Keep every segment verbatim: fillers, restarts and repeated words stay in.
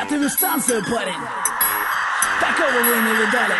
эту станцию, парень. Такого вы не видали.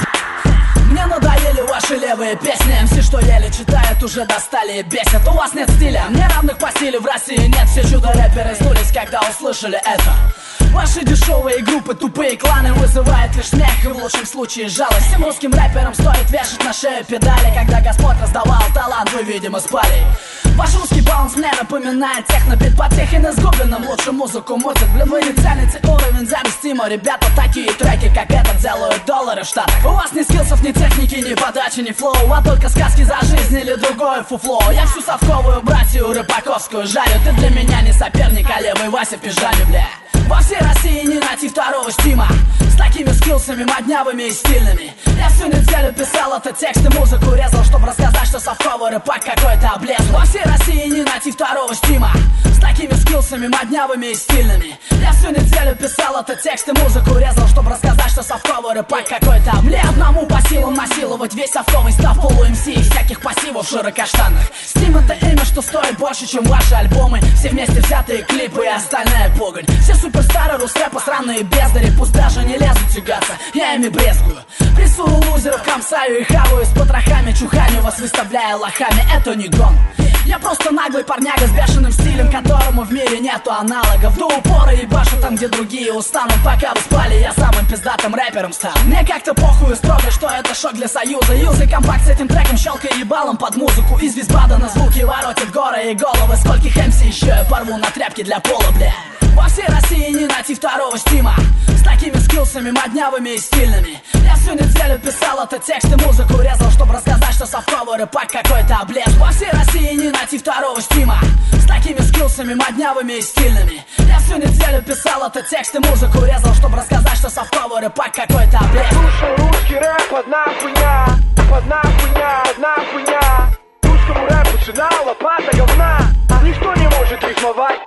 Мне надоели ваши левые песни. эм си, что еле читают, уже достали и бесят. У вас нет стиля, мне равных по стилю в России нет. Все чудо-рэперы сдулись, когда услышали это. Ваши дешевые группы, тупые кланы вызывают лишь смех и в лучшем случае жалость. Всем русским рэперам стоит вешать на шею педали. Когда Господь раздавал талант, вы, видимо, спали. Ваш русский баланс мне напоминает технобит Потехин с Гоблином, лучше музыку мутит. Блин, вы не цените уровень завистимо. Ребята, такие треки, как этот, делают доллары в Штатах. У вас ни скиллсов, ни техники, ни подачи, ни флоу, а только сказки за жизнь или другое фуфло. Я всю совковую братью рыбаковскую жарю. Ты для меня не соперник, а левый Вася в пижаме, бля. Во всей России не найти второго стима с такими скиллсами моднявыми и стильными. Я всю неделю писал этот текст и музыку резал, чтобы рассказать, что совковый рэпак какой-то облезл. Во всей России не найти второго стима с такими скиллсами моднявыми и стильными. Я всю неделю писал этот текст и музыку резал, чтобы рассказать, что совковый рэпак какой-то облезл. Одному по силам насиловать весь совковый став полу эм си и всяких пассивов широкоштанных. Стим — это имя, что стоит больше, чем ваши альбомы. Все вместе взятые клипы и остальная погонь. Все суперстары русрэпа сраные бездари, пусть даже не лезут тягаться, я ими брезгую. Прессую лузеров, камсаю и хаваю с потрохами, чуханю вас, выставляя лохами. Это не гон. Я просто наглый парняга с бешеным стилем, которому в мире нету аналогов. До упора ебашу там, где другие устанут. Пока вы спали, я самым пиздатым рэпером стал. Мне как-то похуй строго, что это шок для союза. Юзай компакт с этим треком, щелкай ебалом под музыку. Из визбада на звуки воротит горы и головы. Скольких эм си еще я порву на тряпки для пола, бля. Во всей России не найти второго стима с такими скиллсами моднявыми и стильными. Я всю неделю писал этот текст и музыку резал, чтобы рассказать, что совковый рэпак какой-то облез. Во всей России не найти второго стима с такими скиллсами моднявыми и стильными. Я всю неделю писал этот текст и музыку резал, чтобы рассказать, что совковый рэпак какой-то облез. Слушай, русский рэп, одна хуйня, одна хуйня, одна хуйня. Русскому рэпу цена лопата говна, никто не может рифмовать.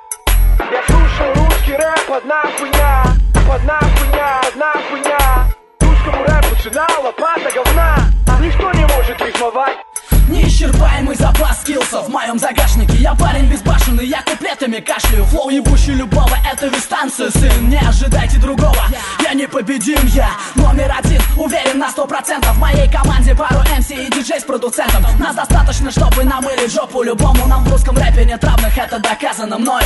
Я слушаю русский рэп, одна хуйня, одна хуйня, одна хуйня. Русскому рэпу цена лопата говна, никто не может рифмовать. Неисчерпаемый запас скиллсов в моем загашнике. Я парень безбашенный, я куплетами кашляю. Флоу ебущий любого, это вистанция, сын. Не ожидайте другого, я непобедим, я номер один, уверен на сто процентов. В моей команде пару эм си и диджей с продуцентом. Нас достаточно, чтобы намылить жопу любому. Нам в русском рэпе нет равных, это доказано мною.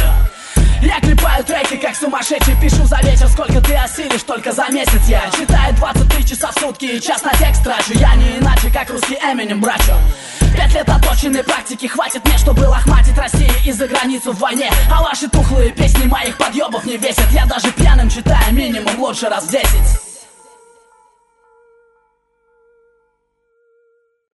Я клепаю треки, как сумасшедший, пишу за вечер, сколько ты осилишь, только за месяц. Я читаю двадцать три часа в сутки и час на текст трачу. Я не иначе, как русский Эминем, брачу. Пять лет оточенной практики хватит мне, чтобы лохматить Россию и за границу в войне. А ваши тухлые песни моих подъебов не весят. Я даже пьяным читаю минимум лучше раз в десять.